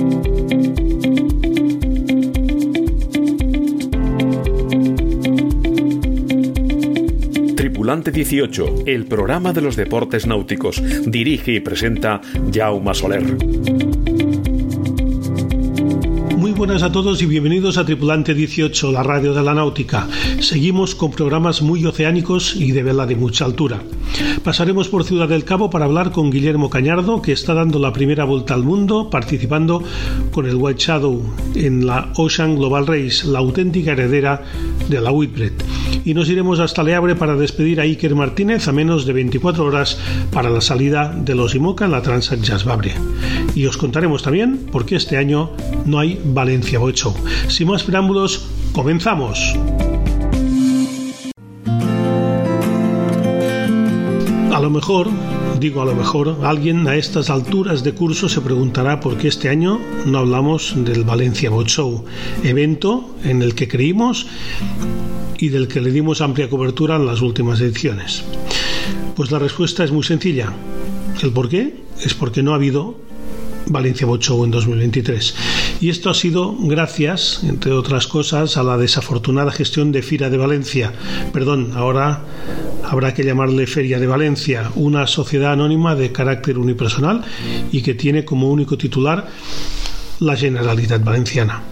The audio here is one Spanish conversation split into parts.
Tripulante 18, el programa de los deportes náuticos. Dirige y presenta Jaume Soler. Muy buenas a todos y bienvenidos a Tripulante 18, la radio de la náutica. Seguimos con programas muy oceánicos y de vela de mucha altura. Pasaremos por Ciudad del Cabo para hablar con Guillermo Cañardo, que está dando la primera vuelta al mundo, participando con el White Shadow en la Ocean Global Race, la auténtica heredera de la Whitbread. Y nos iremos hasta Le Havre para despedir a Iker Martínez a menos de 24 horas para la salida de los IMOCA en la Transat Jacques Vabre. Y os contaremos también por qué este año no hay Valencia Boat Show. Sin más preámbulos, comenzamos. A lo mejor, alguien a estas alturas de curso se preguntará por qué este año no hablamos del Valencia Boat Show, evento en el que creímos y del que le dimos amplia cobertura en las últimas ediciones. Pues la respuesta es muy sencilla. ¿El por qué? Es porque no ha habido Valencia Boat Show en 2023. Y esto ha sido gracias, entre otras cosas, a la desafortunada gestión de Fira de Valencia. Ahora habrá que llamarle Feria de Valencia, una sociedad anónima de carácter unipersonal y que tiene como único titular la Generalitat Valenciana.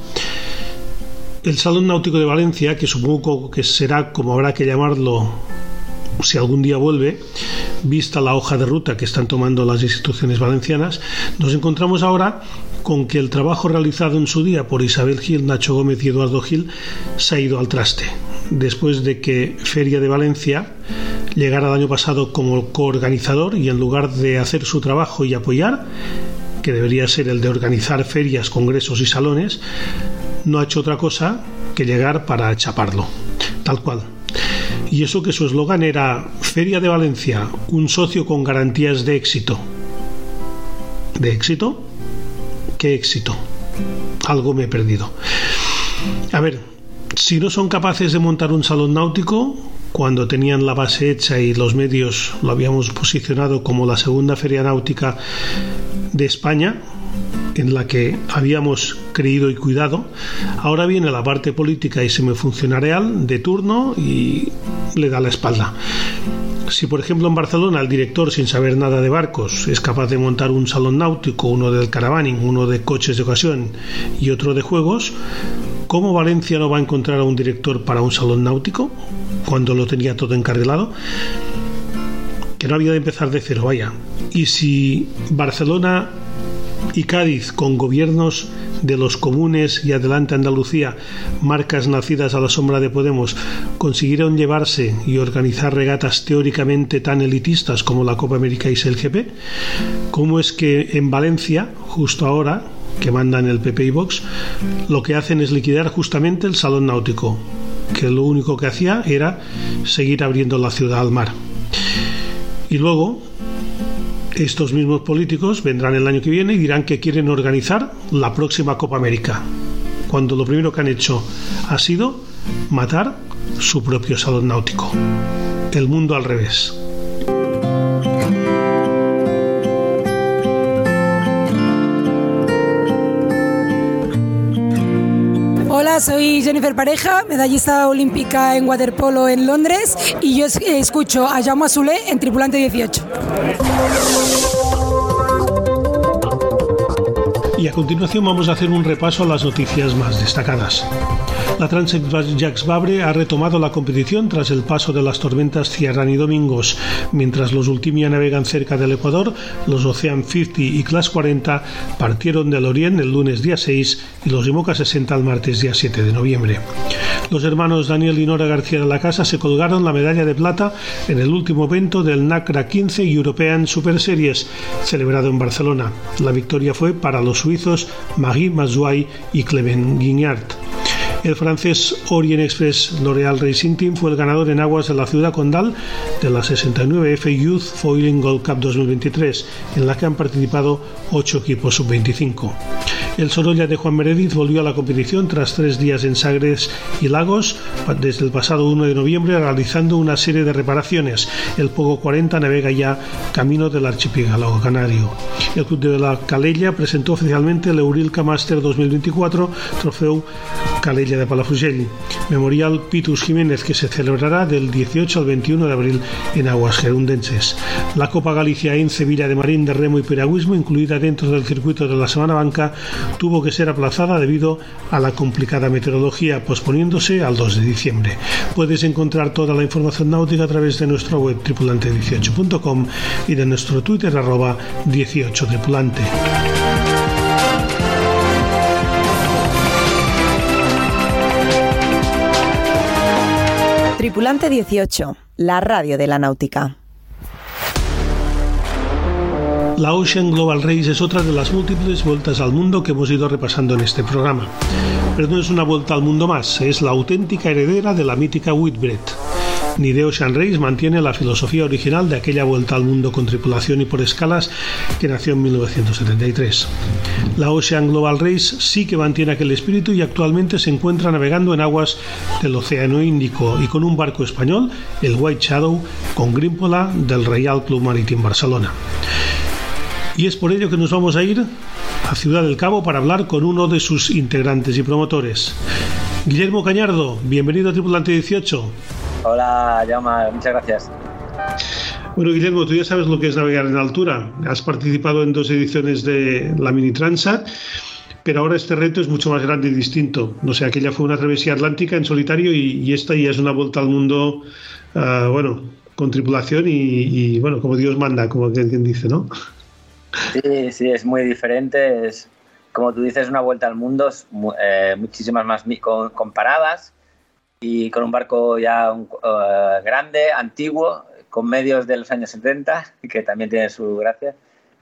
El Salón Náutico de Valencia, que supongo que será como habrá que llamarlo si algún día vuelve, vista la hoja de ruta que están tomando las instituciones valencianas, nos encontramos ahora con que el trabajo realizado en su día por Isabel Gil, Nacho Gómez y Eduardo Gil se ha ido al traste, después de que Feria de Valencia llegara el año pasado como coorganizador y en lugar de hacer su trabajo y apoyar, que debería ser el de organizar ferias, congresos y salones, no ha hecho otra cosa que llegar para chaparlo, tal cual. Y eso que su eslogan era Feria de Valencia, un socio con garantías de éxito. ¿De éxito? ¿Qué éxito? Algo me he perdido. A ver, si no son capaces de montar un salón náutico, cuando tenían la base hecha y los medios lo habíamos posicionado como la segunda feria náutica de España, en la que habíamos creído y cuidado, ahora viene la parte política y semifuncionarial de turno y le da la espalda. Si por ejemplo en Barcelona el director, sin saber nada de barcos, es capaz de montar un salón náutico, uno del caravaning, uno de coches de ocasión y otro de juegos, ¿cómo Valencia no va a encontrar a un director para un salón náutico cuando lo tenía todo encarrilado? Que no había de empezar de cero, vaya. Y si Barcelona y Cádiz, con gobiernos de los comunes y Adelante Andalucía, marcas nacidas a la sombra de Podemos, consiguieron llevarse y organizar regatas teóricamente tan elitistas como la Copa América y el GP, ¿cómo es que en Valencia, justo ahora que mandan el PP y Vox, lo que hacen es liquidar justamente el salón náutico, que lo único que hacía era seguir abriendo la ciudad al mar? Y luego estos mismos políticos vendrán el año que viene y dirán que quieren organizar la próxima Copa América, cuando lo primero que han hecho ha sido matar su propio salón náutico. El mundo al revés. Hola, soy Jennifer Pareja, medallista olímpica en waterpolo en Londres, y yo escucho a Jaume Soler en Tripulante 18. Y a continuación vamos a hacer un repaso a las noticias más destacadas. La Transat Jacques Vabre ha retomado la competición tras el paso de las tormentas Ciarán y Domingos. Mientras los Ultimia navegan cerca del Ecuador, los Ocean 50 y Class 40 partieron del Orient el lunes día 6 y los IMOCA 60 el martes día 7 de noviembre. Los hermanos Daniel y Nora García de la Casa se colgaron la medalla de plata en el último evento del NACRA 15 European Super Series, celebrado en Barcelona. La victoria fue para los suizos Marie Mazouai y Clement Guignard. El francés Orient Express L'Oréal Racing Team fue el ganador en aguas de la ciudad condal de la 69F Youth Foiling Gold Cup 2023, en la que han participado 8 equipos sub-25. El Sorolla de Juan Meredith volvió a la competición tras 3 días en Sagres y Lagos desde el pasado 1 de noviembre, realizando una serie de reparaciones. El Pogo 40 navega ya camino del archipiélago canario. El Club de la Calella presentó oficialmente el Eurilca Master 2024, trofeu Calella de Palafrugell, Memorial Pitus Jiménez, que se celebrará del 18 al 21 de abril en aguas gerundenses. La Copa Galicia en Sevilla de Marín de Remo y Piragüismo, incluida dentro del circuito de la Semana Banca, tuvo que ser aplazada debido a la complicada meteorología, posponiéndose al 2 de diciembre. Puedes encontrar toda la información náutica a través de nuestra web tripulante18.com y de nuestro Twitter @18tripulante. Tripulante 18, la radio de la náutica. La Ocean Global Race es otra de las múltiples vueltas al mundo que hemos ido repasando en este programa. Pero no es una vuelta al mundo más, es la auténtica heredera de la mítica Whitbread. Ni The Ocean Race mantiene la filosofía original de aquella vuelta al mundo con tripulación y por escalas que nació en 1973. La Ocean Global Race sí que mantiene aquel espíritu y actualmente se encuentra navegando en aguas del Océano Índico y con un barco español, el White Shadow, con grímpola del Reial Club Marítim Barcelona. Y es por ello que nos vamos a ir a Ciudad del Cabo para hablar con uno de sus integrantes y promotores. Guillermo Cañardo, bienvenido a Tripulante 18. Hola, Jaume, muchas gracias. Bueno, Guillermo, tú ya sabes lo que es navegar en altura. Has participado en 2 ediciones de la Mini Transat, pero ahora este reto es mucho más grande y distinto. No sé, aquella fue una travesía atlántica en solitario y esta ya es una vuelta al mundo, con tripulación y bueno, como Dios manda, como quien dice, ¿no? Sí, es muy diferente. Es, como tú dices, una vuelta al mundo, muchísimas más comparadas y con un barco ya grande, antiguo, con medios de los años 70, que también tiene su gracia,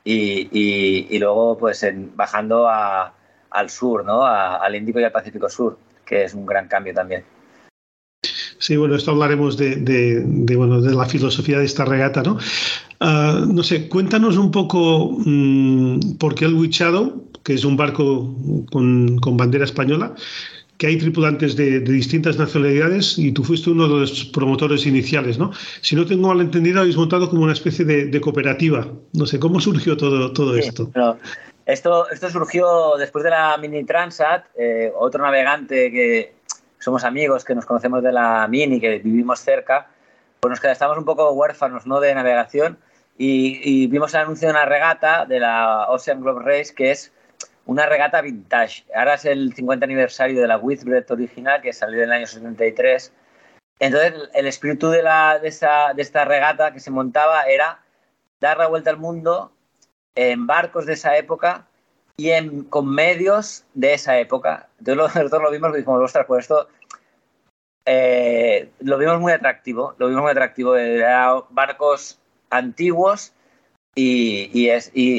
y luego pues bajando al sur, ¿no? Al Índico y al Pacífico Sur, que es un gran cambio también. Sí, bueno, esto hablaremos de la filosofía de esta regata, ¿no? No sé, cuéntanos un poco por qué el White Shadow, que es un barco con bandera española, que hay tripulantes de distintas nacionalidades y tú fuiste uno de los promotores iniciales, ¿no? Si no tengo mal entendido, habéis montado como una especie de cooperativa. No sé, ¿cómo surgió todo esto? No, esto surgió después de la Mini Transat. Otro navegante que somos amigos, que nos conocemos de la Mini, que vivimos cerca, pues nos quedamos un poco huérfanos, ¿no?, de navegación y vimos el anuncio de una regata de la Ocean Global Race, que es una regata vintage. Ahora es el 50 aniversario de la Whitbread original, que salió en el año 73. Entonces, el espíritu de esta regata que se montaba era dar la vuelta al mundo en barcos de esa época y con medios de esa época. Entonces, nosotros lo vimos y dijimos, ostras, pues esto lo vimos muy atractivo. Eran barcos antiguos y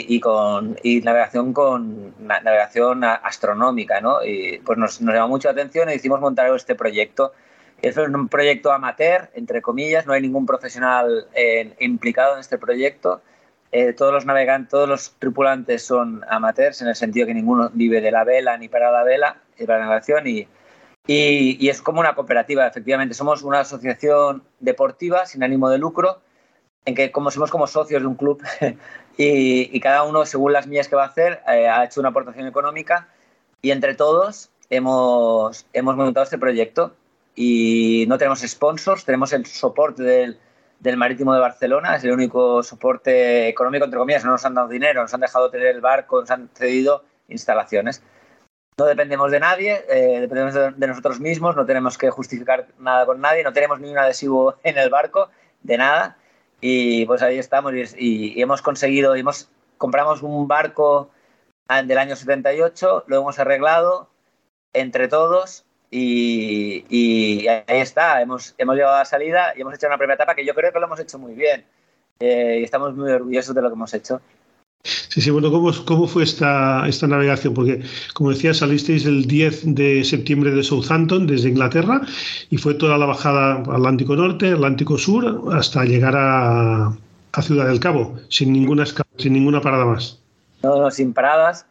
navegación astronómica, ¿no? Y pues nos llamó mucho la atención y decidimos montar este proyecto. Es un proyecto amateur, entre comillas, no hay ningún profesional implicado en este proyecto. Todos los navegantes, todos los tripulantes son amateurs, en el sentido que ninguno vive de la vela ni para la vela, para la navegación, y es como una cooperativa. Efectivamente, somos una asociación deportiva sin ánimo de lucro, en que somos como socios de un club y cada uno, según las millas que va a hacer, ha hecho una aportación económica y entre todos hemos montado este proyecto. Y no tenemos sponsors, tenemos el soporte del Marítimo de Barcelona, es el único soporte económico, entre comillas. No nos han dado dinero, nos han dejado tener el barco, nos han cedido instalaciones. No dependemos de nadie, dependemos de nosotros mismos, no tenemos que justificar nada con nadie, no tenemos ni un adhesivo en el barco, de nada. Y pues ahí estamos y hemos conseguido, compramos un barco del año 78, lo hemos arreglado entre todos y ahí está, hemos llegado a la salida y hemos hecho una primera etapa que yo creo que lo hemos hecho muy bien y estamos muy orgullosos de lo que hemos hecho. Sí, bueno, ¿cómo fue esta navegación? Porque, como decía, salisteis el 10 de septiembre de Southampton, desde Inglaterra, y fue toda la bajada Atlántico Norte, Atlántico Sur, hasta llegar a Ciudad del Cabo, sin ninguna parada más. No, sin paradas.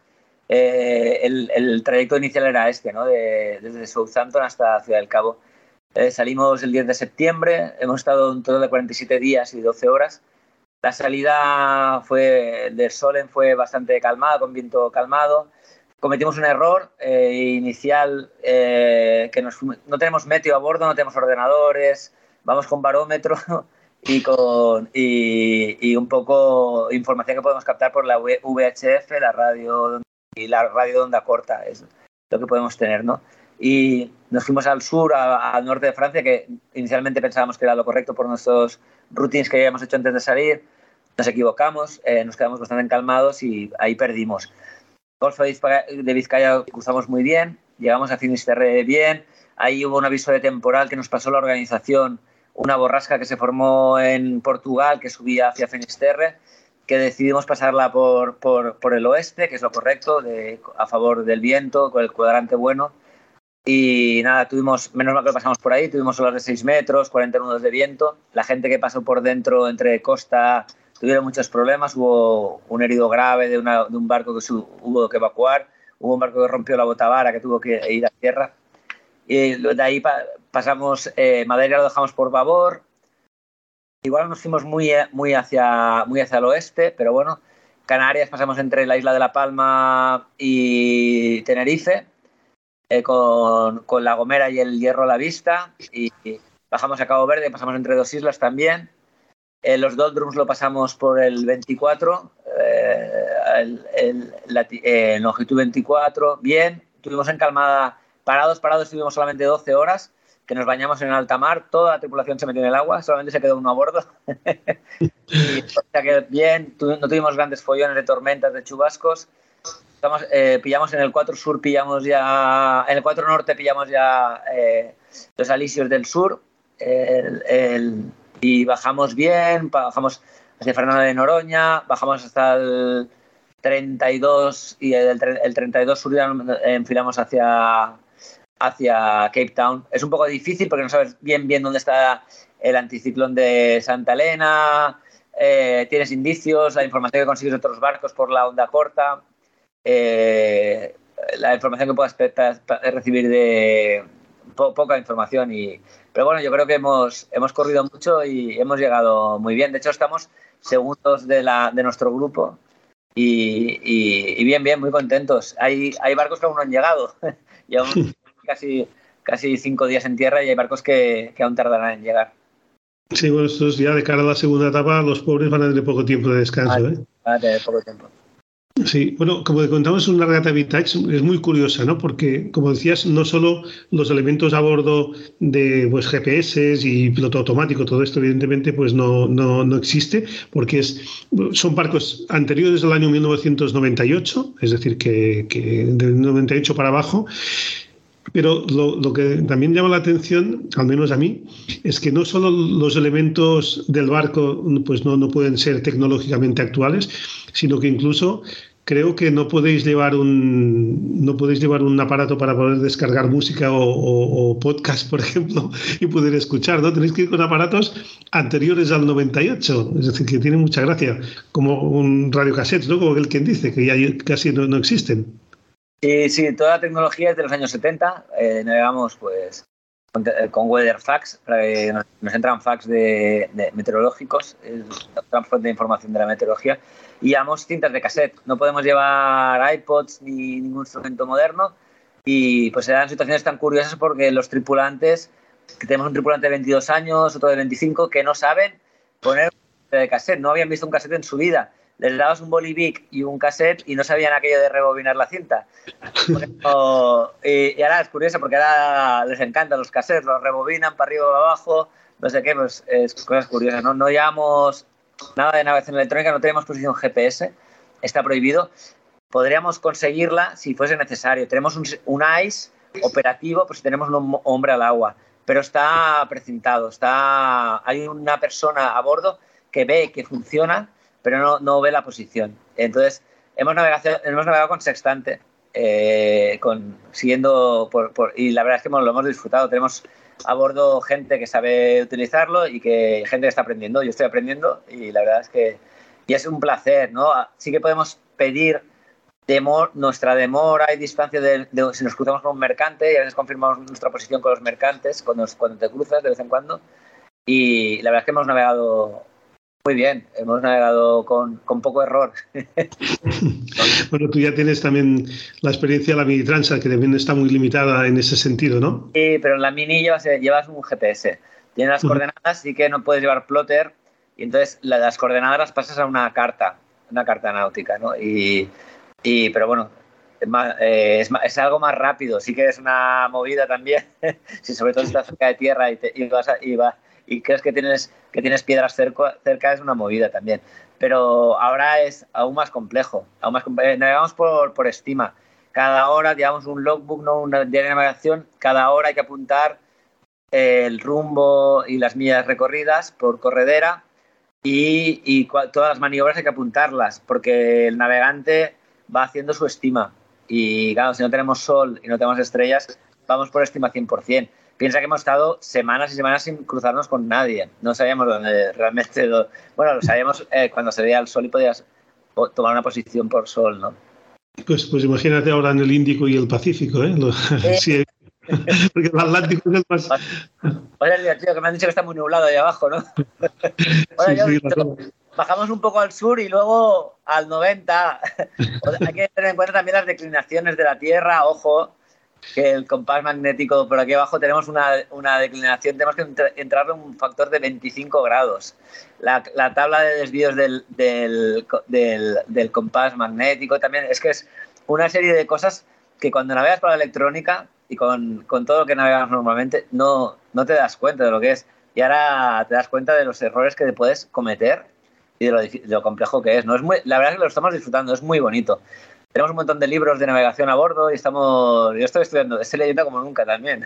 el trayecto inicial era este, ¿no? Desde Southampton hasta Ciudad del Cabo. Salimos el 10 de septiembre, hemos estado un total de 47 días y 12 horas. La salida de Solent fue bastante calmada, con viento calmado. Cometimos un error inicial, que no tenemos meteo a bordo, no tenemos ordenadores, vamos con barómetro y un poco información que podemos captar por la VHF, la radio de onda corta, es lo que podemos tener, ¿no? Y nos fuimos al sur, al norte de Francia, que inicialmente pensábamos que era lo correcto por nuestros routines que habíamos hecho antes de salir. Nos equivocamos, nos quedamos bastante encalmados y ahí perdimos. Golfo de Vizcaya cruzamos muy bien, llegamos a Finisterre bien, ahí hubo un aviso de temporal que nos pasó la organización, una borrasca que se formó en Portugal que subía hacia Finisterre, que decidimos pasarla por el oeste, que es lo correcto, a favor del viento, con el cuadrante bueno. Y nada, menos mal que lo pasamos por ahí, tuvimos olas de 6 metros, 40 nudos de viento. La gente que pasó por dentro, entre costa, tuvieron muchos problemas. Hubo un herido grave de un barco que hubo que evacuar. Hubo un barco que rompió la botavara, que tuvo que ir a tierra. Y de ahí pasamos, Madeira lo dejamos por babor. Igual nos fuimos muy hacia el oeste, pero bueno, Canarias pasamos entre la isla de La Palma y Tenerife, con La Gomera y el Hierro a la vista, y bajamos a Cabo Verde, pasamos entre 2 islas también. Los Doldrums lo pasamos por el 24, longitud 24, bien. Tuvimos encalmada, parados estuvimos solamente 12 horas, que nos bañamos en alta mar, toda la tripulación se metió en el agua, solamente se quedó uno a bordo. Y, o sea que bien, no tuvimos grandes follones de tormentas, de chubascos. Pillamos en el 4 sur, en el 4 norte pillamos ya los alisios del sur, y bajamos bien, bajamos hacia Fernando de Noroña, bajamos hasta el 32 y el 32 sur ya enfilamos hacia Cape Town. Es un poco difícil porque no sabes bien dónde está el anticiclón de Santa Elena, tienes indicios, la información que consigues de otros barcos por la onda corta. La información que puedas recibir de poca información, pero bueno, yo creo que hemos corrido mucho y hemos llegado muy bien. De hecho, estamos segundos de nuestro grupo y bien, muy contentos. Hay barcos que aún no han llegado. Llevamos casi 5 días en tierra y hay barcos que aún tardarán en llegar. Sí, bueno, estos ya de cara a la segunda etapa, los pobres van a tener poco tiempo de descanso. Van a tener poco tiempo. Sí, bueno, como te contamos, una regata vintage es muy curiosa, ¿no? Porque, como decías, no solo los elementos a bordo de GPS y piloto automático, todo esto evidentemente pues no existe, porque son barcos anteriores al año 1998, es decir, que del 98 para abajo. Pero lo que también llama la atención, al menos a mí, es que no solo los elementos del barco pues no pueden ser tecnológicamente actuales, sino que incluso creo que no podéis llevar un aparato para poder descargar música o podcast, por ejemplo, y poder escuchar, ¿no? Tenéis que ir con aparatos anteriores al 98, es decir, que tiene mucha gracia, como un radiocassette, ¿no? Como quien dice, que ya casi no existen. Sí, toda la tecnología es de los años 70. Navegamos pues con WeatherFax, para que nos entran fax de meteorológicos, otra fuente de información de la meteorología, y llevamos cintas de cassette. No podemos llevar iPods ni ningún instrumento moderno, y pues se dan situaciones tan curiosas porque los tripulantes, que tenemos un tripulante de 22 años, otro de 25, que no saben poner un cinta de cassette, no habían visto un cassette en su vida. Les dabas un bolivic y un cassette y no sabían aquello de rebobinar la cinta. Y ahora es curioso porque ahora les encantan los cassettes, los rebobinan para arriba o abajo, no sé qué, pues es cosas curiosas. No llevamos nada de navegación electrónica, no tenemos posición GPS, está prohibido. Podríamos conseguirla si fuese necesario. Tenemos un ICE operativo, pues si tenemos un hombre al agua, pero está precintado, hay una persona a bordo que ve que funciona, pero no ve la posición. Entonces, hemos navegado con sextante, siguiendo y la verdad es que lo hemos disfrutado. Tenemos a bordo gente que sabe utilizarlo y gente que está aprendiendo. Yo estoy aprendiendo y la verdad es que es un placer, ¿no? Sí que podemos pedir nuestra demora y distancia si nos cruzamos con un mercante, y a veces confirmamos nuestra posición con los mercantes cuando te cruzas de vez en cuando. Y la verdad es que hemos navegado muy bien, hemos navegado con poco error. Bueno, tú ya tienes también la experiencia de la Mini Transat, que también está muy limitada en ese sentido, ¿no? Sí, pero en la Mini llevas un GPS. Tienes las coordenadas, sí que no puedes llevar plotter, y entonces las coordenadas las pasas a una carta náutica, ¿no? Pero bueno, es algo más rápido, sí que es una movida también, si sobre todo estás cerca de tierra y crees que tienes piedras cerca, es una movida también. Pero ahora es aún más complejo. Navegamos por estima. Cada hora llevamos un logbook, ¿no? Una diaria de navegación. Cada hora hay que apuntar el rumbo y las millas recorridas por corredera y todas las maniobras hay que apuntarlas, porque el navegante va haciendo su estima. Y claro, si no tenemos sol y no tenemos estrellas, vamos por estima 100%. Piensa que hemos estado semanas y semanas sin cruzarnos con nadie. No sabíamos dónde realmente... Bueno, lo sabíamos cuando se veía el sol y podías tomar una posición por sol, ¿no? Pues imagínate ahora en el Índico y el Pacífico, ¿eh? Sí, porque el Atlántico es el más... Oye, tío, que me han dicho que está muy nublado ahí abajo, ¿no? Bueno, bajamos un poco al sur y luego al 90. Hay que tener en cuenta también las declinaciones de la Tierra, ojo, que el compás magnético por aquí abajo tenemos una declinación, tenemos que entrarle un factor de 25 grados. La tabla de desvíos del compás magnético también, es que es una serie de cosas que cuando navegas por la electrónica y con todo lo que navegamos normalmente no te das cuenta de lo que es, y ahora te das cuenta de los errores que te puedes cometer y de lo complejo que es, ¿no? La verdad es que lo estamos disfrutando, es muy bonito. Tenemos un montón de libros de navegación a bordo y yo estoy leyendo como nunca también.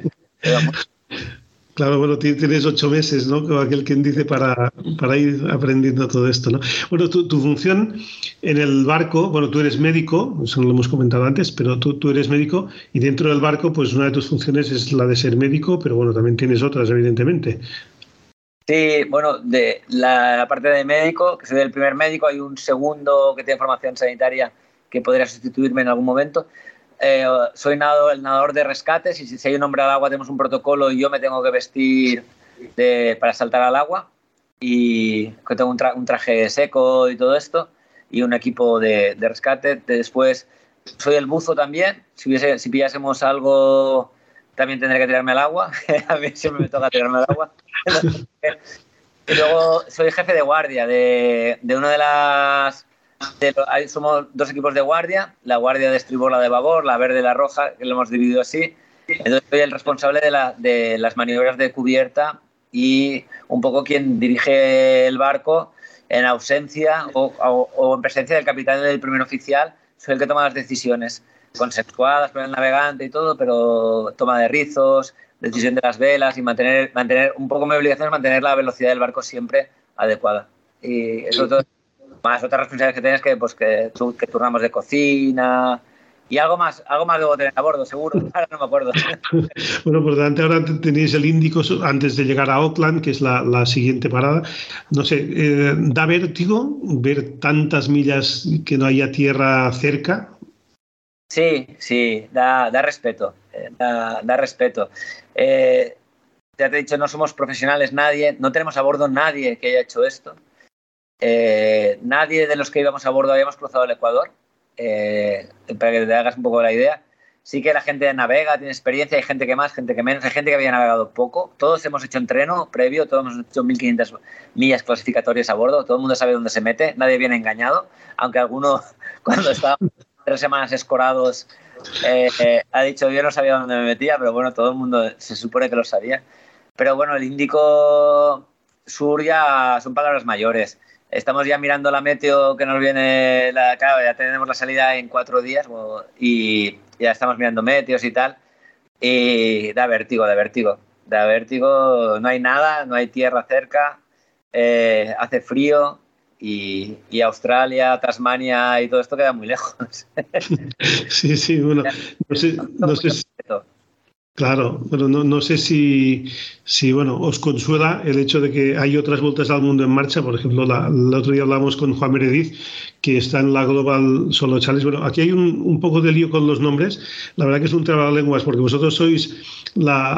Claro, bueno, tienes 8 meses, ¿no? Como aquel quien dice, para ir aprendiendo todo esto, ¿no? Bueno, tu función en el barco, bueno, tú eres médico, eso no lo hemos comentado antes, pero tú eres médico y dentro del barco, pues una de tus funciones es la de ser médico, pero bueno, también tienes otras, evidentemente. Sí, bueno, de la parte de médico, que soy el primer médico, hay un segundo que tiene formación sanitaria que podría sustituirme en algún momento. Soy el nadador de rescates y si hay un hombre al agua tenemos un protocolo y yo me tengo que vestir para saltar al agua y que tengo un traje seco y todo esto y un equipo de rescate. Después soy el buzo también, si pillásemos algo también tendré que tirarme al agua. A mí siempre me toca tirarme al agua. Y luego soy jefe de guardia de una de las... somos 2 equipos de guardia, la guardia de estribor, la de babor, la verde y la roja, que lo hemos dividido así. Entonces soy el responsable de las maniobras de cubierta y un poco quien dirige el barco en ausencia o en presencia del capitán y del primer oficial. Soy el que toma las decisiones consensuadas por el navegante y todo, pero toma de rizos, decisión de las velas y mantener un poco mi obligación es mantener la velocidad del barco siempre adecuada. Y eso todo. Más otras responsabilidades que tienes que turnamos de cocina y algo más debo tener a bordo, seguro. Ahora no me acuerdo. Bueno, por delante ahora tenéis el Índico antes de llegar a Auckland, que es la siguiente parada. No sé, ¿da vértigo ver tantas millas que no haya tierra cerca? Sí, da respeto. Da respeto. Ya te he dicho, no somos profesionales nadie, no tenemos a bordo nadie que haya hecho esto. Nadie de los que íbamos a bordo habíamos cruzado el Ecuador, para que te hagas un poco la idea. Sí que la gente navega, tiene experiencia, hay gente que más, gente que menos, hay gente que había navegado poco. Todos hemos hecho entreno previo, todos hemos hecho 1.500 millas clasificatorias a bordo, todo el mundo sabe dónde se mete, nadie viene engañado, aunque alguno cuando estábamos 3 semanas escorados ha dicho yo no sabía dónde me metía, pero bueno, todo el mundo se supone que lo sabía. Pero bueno, el Índico Sur ya son palabras mayores. Estamos ya mirando la meteo que nos viene, claro, ya tenemos la salida en 4 días y ya estamos mirando meteos y tal. Y da vértigo. No hay nada, no hay tierra cerca, hace frío y Australia, Tasmania y todo esto queda muy lejos. Sí, bueno, no sé si... Claro, pero no sé si bueno, os consuela el hecho de que hay otras vueltas al mundo en marcha. Por ejemplo, el otro día hablamos con Juan Meredith, que está en la Global Solo Challenge. Bueno, aquí hay un poco de lío con los nombres. La verdad que es un trabalenguas, porque vosotros sois la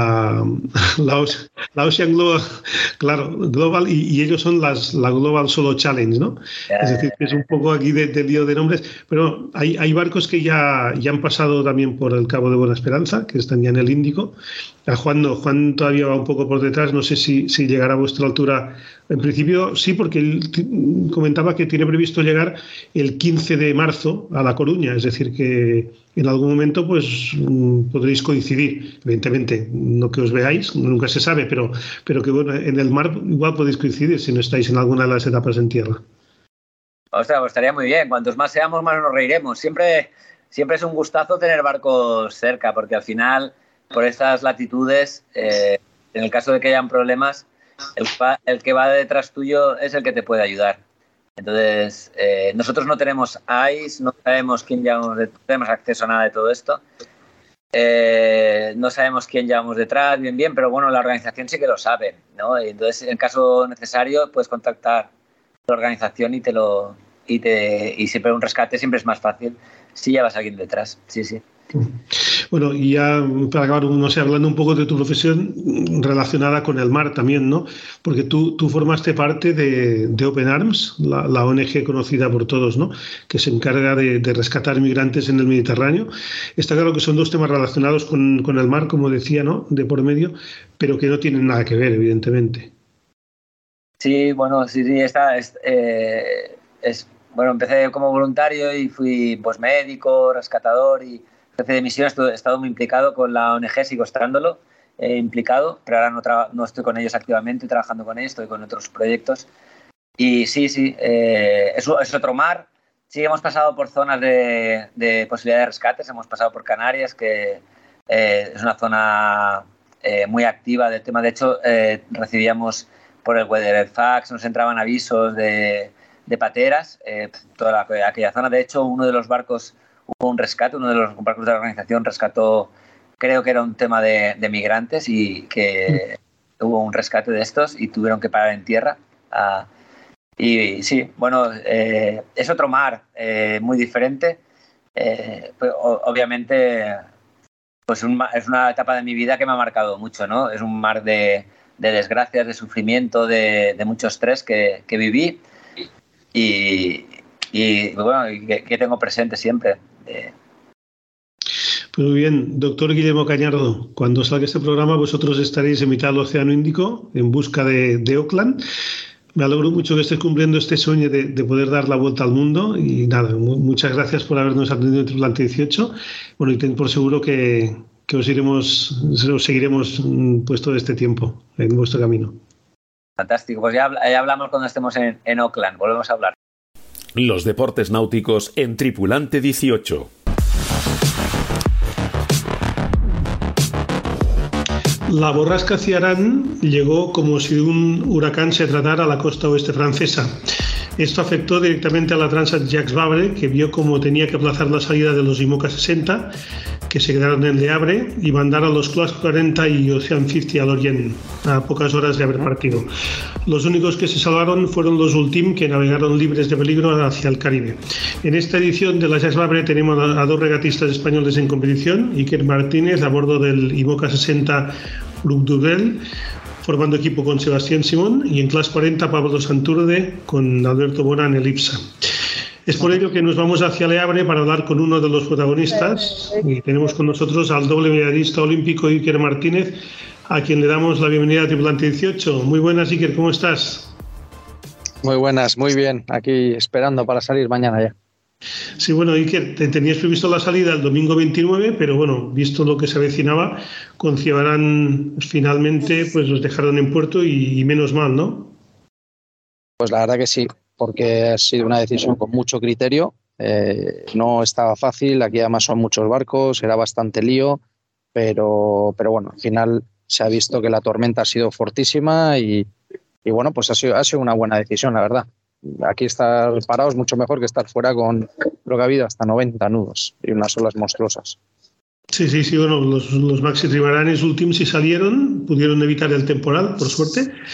Ocean Global, claro, Global, y ellos son la Global Solo Challenge, ¿no? Es decir, que es un poco aquí de lío de nombres, pero hay barcos que ya han pasado también por el Cabo de Buena Esperanza, que están ya en el Índico. A Juan no, Juan todavía va un poco por detrás, no sé si llegará a vuestra altura. En principio sí, porque él comentaba que tiene previsto llegar el 15 de marzo a La Coruña, es decir, que en algún momento pues podréis coincidir. Evidentemente, no que os veáis, nunca se sabe, pero que bueno, en el mar igual podéis coincidir si no estáis en alguna de las etapas en tierra. Ostras, pues estaría muy bien. Cuantos más seamos, más nos reiremos. Siempre es un gustazo tener barcos cerca, porque al final, por estas latitudes, en el caso de que hayan problemas, el que va detrás tuyo es el que te puede ayudar. Entonces, nosotros no tenemos ICE, no sabemos quién llevamos, no tenemos acceso a nada de todo esto. No sabemos quién llevamos detrás, bien, pero bueno, la organización sí que lo sabe, ¿no? Y entonces, en caso necesario, puedes contactar a la organización y siempre un rescate siempre es más fácil si llevas a alguien detrás. Sí. Bueno, y ya para acabar, no sé, hablando un poco de tu profesión relacionada con el mar también, ¿no? Porque tú formaste parte de Open Arms, la ONG conocida por todos, ¿no? Que se encarga de rescatar migrantes en el Mediterráneo. Está claro que son dos temas relacionados con el mar, como decía, ¿no? De por medio, pero que no tienen nada que ver, evidentemente. Sí, bueno, sí, bueno, empecé como voluntario y fui pues médico, rescatador y jefe de misión. He estado muy implicado con la ONG, sigo estándolo implicado, pero ahora no estoy con ellos activamente trabajando con ellos, estoy con otros proyectos. Y sí, es otro mar. Sí, hemos pasado por zonas de posibilidad de rescates, hemos pasado por Canarias, que es una zona muy activa del tema. De hecho, recibíamos por el Weather Fax, nos entraban avisos de pateras, toda aquella zona. De hecho, uno de los barcos hubo un rescate, uno de los barcos de la organización rescató, creo que era un tema de migrantes, y que hubo un rescate de estos y tuvieron que parar en tierra. Y sí, bueno, es otro mar muy diferente. Pues, obviamente, pues es una etapa de mi vida que me ha marcado mucho, ¿no? Es un mar de desgracias, de sufrimiento, de mucho estrés que viví. Y bueno, que tengo presente siempre. Pues muy bien, doctor Guillermo Cañardo, cuando salga este programa vosotros estaréis en mitad del Océano Índico en busca de Auckland. Me alegro mucho que estés cumpliendo este sueño de poder dar la vuelta al mundo y nada, muchas gracias por habernos atendido en Tripulante 18. Bueno, y ten por seguro que os seguiremos pues todo este tiempo en vuestro camino. Fantástico, pues ya hablamos cuando estemos en Auckland, volvemos a hablar. Los deportes náuticos en Tripulante 18. La borrasca Ciarán llegó como si un huracán se tratara a la costa oeste francesa. Esto afectó directamente a la Transat Jacques Vabre, que vio cómo tenía que aplazar la salida de los IMOCA 60, que se quedaron en Le Havre, y mandar a los Class 40 y Ocean 50 a Lorient, a pocas horas de haber partido. Los únicos que se salvaron fueron los Ultim, que navegaron libres de peligro hacia el Caribe. En esta edición de la Jacques Vabre tenemos a dos regatistas españoles en competición: Iker Martínez a bordo del IMOCA 60 Bruc Duvel, formando equipo con Sebastián Simón, y en Class 40 Pablo Santurde con Alberto Bona en el IPSA. Es por ello que nos vamos hacia Le Havre para hablar con uno de los protagonistas, y tenemos con nosotros al doble medallista olímpico Iker Martínez, a quien le damos la bienvenida a Tripulante 18. Muy buenas, Iker, ¿cómo estás? Muy buenas, muy bien, aquí esperando para salir mañana ya. Sí, bueno, Iker, tenías previsto la salida el domingo 29, pero bueno, visto lo que se avecinaba, con Ciarán finalmente pues los dejaron en puerto y menos mal, ¿no? Pues la verdad que sí, porque ha sido una decisión con mucho criterio. No estaba fácil, aquí además son muchos barcos, era bastante lío, pero bueno, al final se ha visto que la tormenta ha sido fortísima y bueno, pues ha sido una buena decisión, la verdad. Aquí estar parados es mucho mejor que estar fuera con lo que ha habido hasta 90 nudos y unas olas monstruosas. Sí, bueno, los maxi trimaranes últimos sí salieron, pudieron evitar el temporal, por suerte,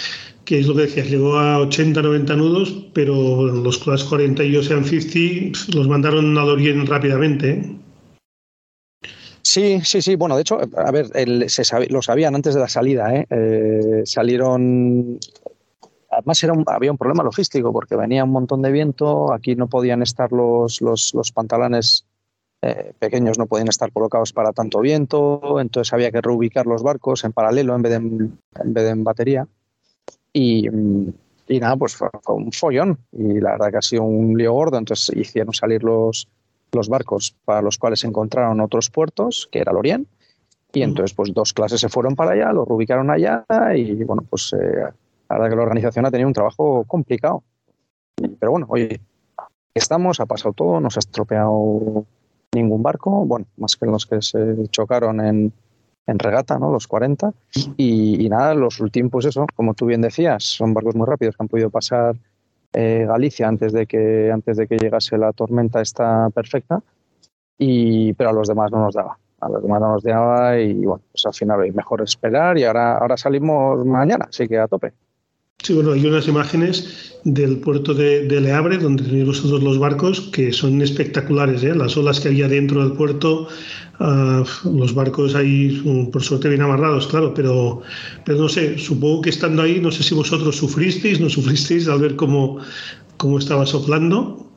que es lo que decías, llegó a 80, 90 nudos, pero los Class 40 y Ocean 50 los mandaron al Orient rápidamente, ¿eh? Sí. Bueno, de hecho, a ver, lo sabían antes de la salida, ¿eh? Salieron. Además, había un problema logístico porque venía un montón de viento. Aquí no podían estar los pantalones pequeños, no podían estar colocados para tanto viento. Entonces había que reubicar los barcos en paralelo en vez de en batería. Y nada, pues fue un follón. Y la verdad que ha sido un lío gordo. Entonces hicieron salir los barcos para los cuales se encontraron otros puertos, que era el Orient, y entonces pues 2 clases se fueron para allá, los reubicaron allá y bueno, pues la verdad que la organización ha tenido un trabajo complicado. Pero bueno, oye, estamos, ha pasado todo, no se ha estropeado ningún barco, bueno, más que los que se chocaron en regata, ¿no? Los 40, y nada, los últimos, pues eso, como tú bien decías, son barcos muy rápidos que han podido pasar Galicia antes de que llegase la tormenta esta perfecta, pero a los demás no nos daba, y bueno, pues al final es mejor esperar y ahora salimos mañana, así que a tope. Sí, bueno, hay unas imágenes del puerto de Le Havre, donde tenéis vosotros los barcos, que son espectaculares, ¿eh? Las olas que había dentro del puerto, los barcos ahí, por suerte, bien amarrados, claro, pero no sé, supongo que estando ahí, no sé si vosotros sufristeis al ver cómo estaba soplando.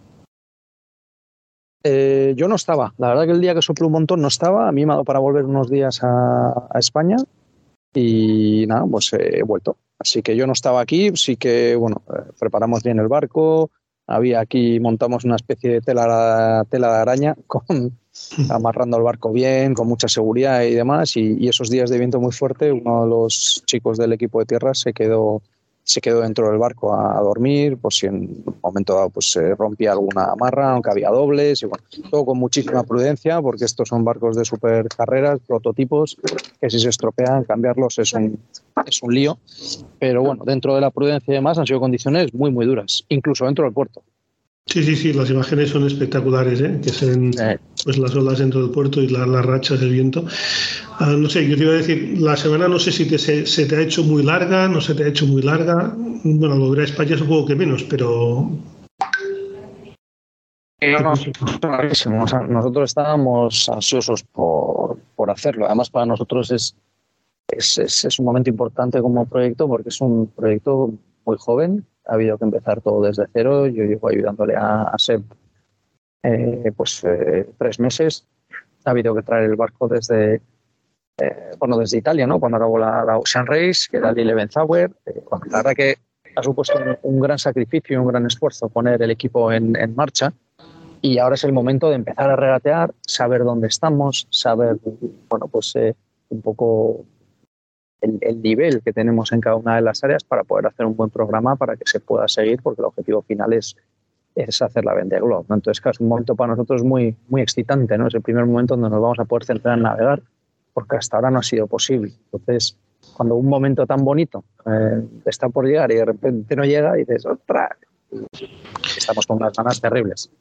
Yo no estaba, la verdad que el día que sopló un montón no estaba, a mí me ha dado para volver unos días a España y nada, pues he vuelto. Así que yo no estaba aquí, sí que, bueno, preparamos bien el barco, montamos una especie de tela de araña amarrando el barco bien, con mucha seguridad y demás, y esos días de viento muy fuerte, uno de los chicos del equipo de tierra se quedó dentro del barco a dormir, por si en un momento dado pues se rompía alguna amarra, aunque había dobles, y bueno, todo con muchísima prudencia, porque estos son barcos de supercarreras, prototipos, que si se estropean, cambiarlos es un lío, pero bueno, dentro de la prudencia y demás han sido condiciones muy, muy duras, incluso dentro del puerto. Sí, las imágenes son espectaculares, ¿eh? Que se ven pues las olas dentro del puerto y las rachas del viento. No sé, yo te iba a decir, la semana no sé si se te ha hecho muy larga, no se te ha hecho muy larga. Bueno, al volver a España supongo que menos, pero... Nosotros estábamos ansiosos por hacerlo. Además, para nosotros es un momento importante como proyecto porque es un proyecto muy joven. Ha habido que empezar todo desde cero. Yo llevo ayudándole a Seb 3 meses. Ha habido que traer el barco desde Italia, ¿no? Cuando acabó la Ocean Race, que era el Eleven Hour. La verdad que ha supuesto un gran sacrificio y un gran esfuerzo poner el equipo en marcha. Y ahora es el momento de empezar a regatear, saber dónde estamos, saber, bueno, pues un poco el nivel que tenemos en cada una de las áreas para poder hacer un buen programa para que se pueda seguir, porque el objetivo final es hacer la Vendée Globe, ¿no? Entonces, claro, es un momento para nosotros muy, muy excitante, ¿no? Es el primer momento donde nos vamos a poder centrar en navegar, porque hasta ahora no ha sido posible. Entonces, cuando un momento tan bonito está por llegar y de repente no llega, dices, ¡ostras! Estamos con unas ganas terribles.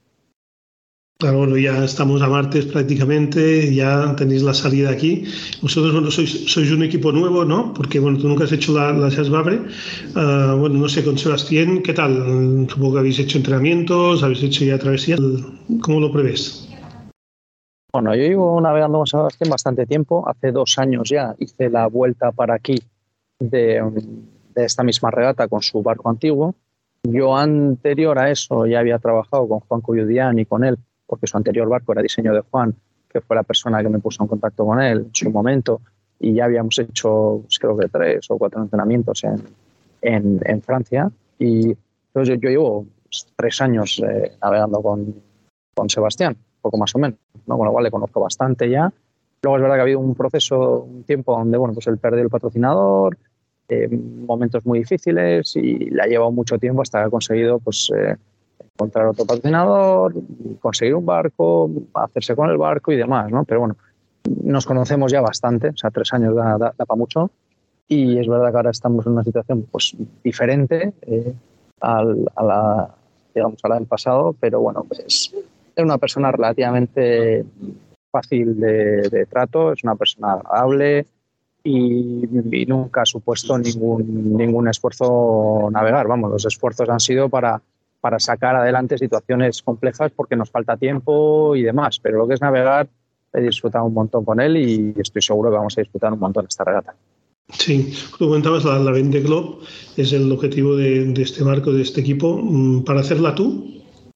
Claro, bueno, ya estamos a martes prácticamente, ya tenéis la salida aquí. Vosotros, bueno, sois un equipo nuevo, ¿no? Porque, bueno, tú nunca has hecho la Charles Vabre. Bueno, no sé, con Sebastián, ¿qué tal? Supongo que habéis hecho entrenamientos, habéis hecho ya travesía. ¿Cómo lo prevés? Bueno, yo llevo navegando con Sebastián bastante tiempo. Hace 2 años ya hice la vuelta para aquí de esta misma regata con su barco antiguo. Yo anterior a eso ya había trabajado con Juan Cuyudián y con él, porque su anterior barco era diseño de Juan, que fue la persona que me puso en contacto con él en su momento, y ya habíamos hecho, creo que 3 o 4 entrenamientos en Francia, y entonces yo llevo 3 años navegando con Sebastián, poco más o menos, ¿no? Con lo cual le conozco bastante ya. Luego es verdad que ha habido un tiempo donde, bueno, pues él perdió el patrocinador, momentos muy difíciles, y le ha llevado mucho tiempo hasta que ha conseguido, pues, encontrar otro patrocinador, conseguir un barco, hacerse con el barco y demás, ¿no? Pero bueno, nos conocemos ya bastante, o sea, 3 años da para mucho, y es verdad que ahora estamos en una situación pues diferente a la del pasado, pero bueno, pues es una persona relativamente fácil de trato, es una persona agradable y nunca ha supuesto ningún esfuerzo navegar. Vamos, los esfuerzos han sido para sacar adelante situaciones complejas porque nos falta tiempo y demás, pero lo que es navegar he disfrutado un montón con él y estoy seguro que vamos a disfrutar un montón esta regata. Sí, tú comentabas la Vendée Globe, es el objetivo de este barco, de este equipo. ¿Para hacerla tú?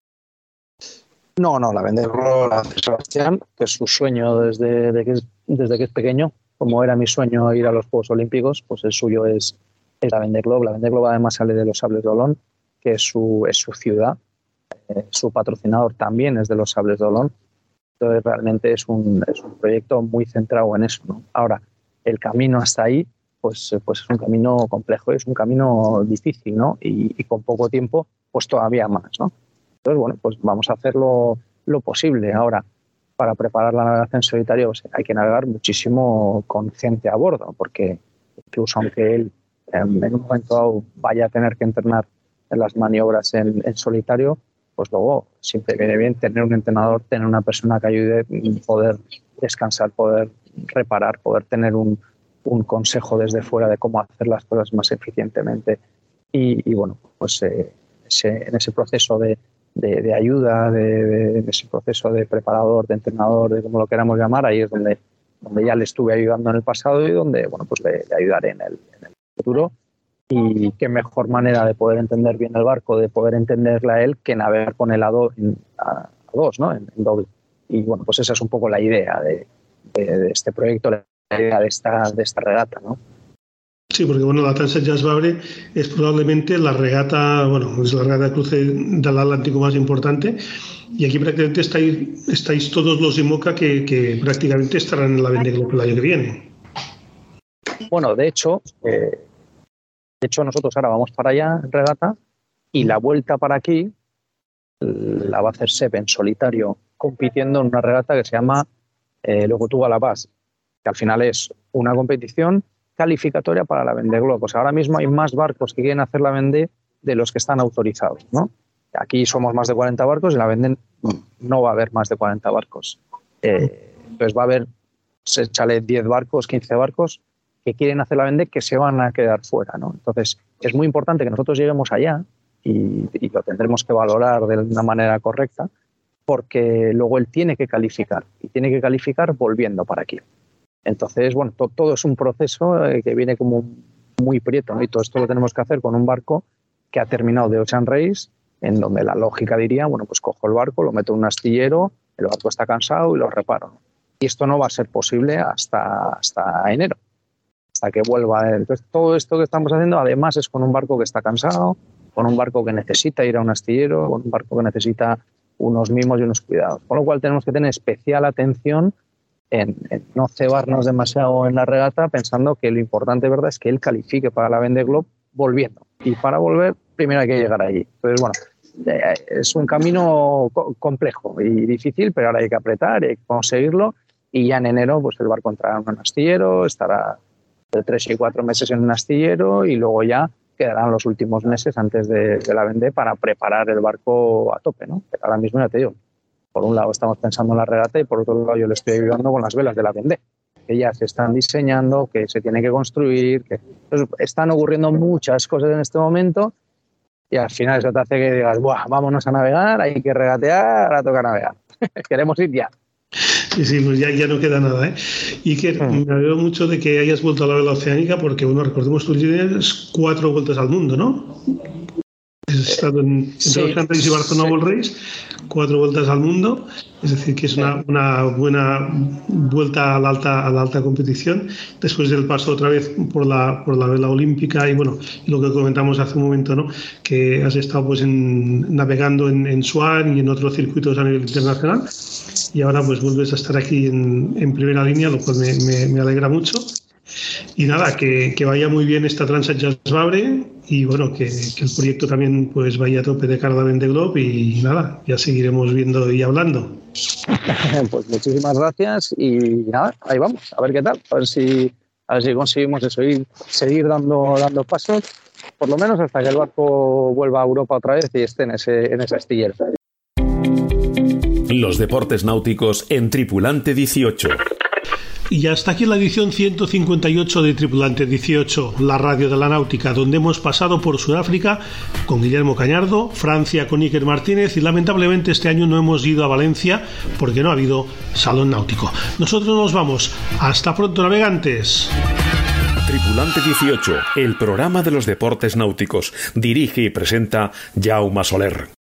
No, la Vendée Globe la hace Sebastián, que es su sueño desde que es pequeño. Como era mi sueño ir a los Juegos Olímpicos, pues el suyo es la Vendée Globe. La Vendée Globe además sale de los Sables d'Olonne, que es su ciudad. Su patrocinador también es de los Sables d'Olonne. Entonces realmente es un proyecto muy centrado en eso, ¿no? Ahora, el camino hasta ahí pues es un camino complejo, es un camino difícil, ¿no? Y con poco tiempo pues todavía más, ¿no? Entonces, bueno, pues vamos a hacer lo posible. Ahora, para preparar la navegación solitaria pues hay que navegar muchísimo con gente a bordo, porque incluso aunque él en un momento dado vaya a tener que entrenar en las maniobras en solitario, pues luego siempre viene bien tener un entrenador, tener una persona que ayude, poder descansar, poder reparar, poder tener un consejo desde fuera de cómo hacer las cosas más eficientemente. Y bueno, pues en ese proceso de ayuda, de ese proceso de preparador, de entrenador, de como lo queramos llamar, ahí es donde ya le estuve ayudando en el pasado y donde bueno, pues le ayudaré en el futuro. Y qué mejor manera de poder entender bien el barco, de poder entenderle a él, que navegar con él a dos, ¿no? En doble. Y bueno, pues esa es un poco la idea de este proyecto, la idea de esta regata, ¿no? Sí, porque bueno, la Transat Jacques Vabre es probablemente la regata, bueno, es la regata de cruce del Atlántico más importante, y aquí prácticamente estáis todos los IMOCA que prácticamente estarán en la Vendée Globe el año que viene. Bueno, de hecho nosotros ahora vamos para allá en regata y la vuelta para aquí la va a hacer Seb en solitario, compitiendo en una regata que se llama Le Retour à la Base, que al final es una competición calificatoria para la Vendée Globe. Pues ahora mismo hay más barcos que quieren hacer la Vendée de los que están autorizados, ¿no? Aquí somos más de 40 barcos y en la Vendée no va a haber más de 40 barcos. Entonces va a haber, échale 10 barcos, 15 barcos que quieren hacer la Vendée que se van a quedar fuera, ¿no? Entonces es muy importante que nosotros lleguemos allá y lo tendremos que valorar de una manera correcta, porque luego él tiene que calificar y tiene que calificar volviendo para aquí. Entonces, bueno, todo es un proceso que viene como muy prieto, ¿no? Y todo esto lo tenemos que hacer con un barco que ha terminado de Ocean Race, en donde la lógica diría, bueno, pues cojo el barco, lo meto en un astillero, el barco está cansado y lo reparo, ¿no? Y esto no va a ser posible hasta enero, hasta que vuelva. Entonces, todo esto que estamos haciendo, además, es con un barco que está cansado, con un barco que necesita ir a un astillero, con un barco que necesita unos mimos y unos cuidados. Con lo cual tenemos que tener especial atención en no cebarnos demasiado en la regata, pensando que lo importante, ¿verdad?, es que él califique para la Vendée Globe volviendo. Y para volver, primero hay que llegar allí. Entonces, bueno, es un camino complejo y difícil, pero ahora hay que apretar, hay que conseguirlo. Y ya en enero, pues el barco entrará en un astillero, estará de 3 y 4 meses en un astillero y luego ya quedarán los últimos meses antes de la Vendée para preparar el barco a tope, ¿no? Pero ahora mismo ya te digo, por un lado estamos pensando en la regata y por otro lado yo le estoy ayudando con las velas de la Vendée, que ya se están diseñando, que se tiene que construir, que entonces, están ocurriendo muchas cosas en este momento y al final eso te hace que digas, ¡buah, vámonos a navegar, hay que regatear, ahora toca navegar! Queremos ir ya. Sí, pues ya no queda nada, ¿eh? Y que me alegro mucho de que hayas vuelto a la vela oceánica porque, bueno, recordemos, tú tienes 4 vueltas al mundo, ¿no? Has estado entre Ocean Race y Barcelona World Race, 4 vueltas al mundo, es decir, que es una buena vuelta a la alta competición, después del paso otra vez por la vela olímpica y bueno, lo que comentamos hace un momento, ¿no?, que has estado pues navegando en Swan y en otros circuitos a nivel internacional y ahora pues vuelves a estar aquí en primera línea, lo cual me alegra mucho. Y nada, que vaya muy bien esta Transat Jacques Vabre y bueno, que el proyecto también pues vaya a tope de cara a la Vendée Globe y nada, ya seguiremos viendo y hablando. Pues muchísimas gracias y nada, ahí vamos, a ver qué tal, a ver si conseguimos eso, seguir dando pasos, por lo menos hasta que el barco vuelva a Europa otra vez y esté en ese astillero. Los deportes náuticos en Tripulante 18. Y hasta aquí la edición 158 de Tripulante 18, la radio de la náutica, donde hemos pasado por Sudáfrica con Guillermo Cañardo, Francia con Iker Martínez y lamentablemente este año no hemos ido a Valencia porque no ha habido salón náutico. Nosotros nos vamos. Hasta pronto, navegantes. Tripulante 18, el programa de los deportes náuticos. Dirige y presenta Jaume Soler.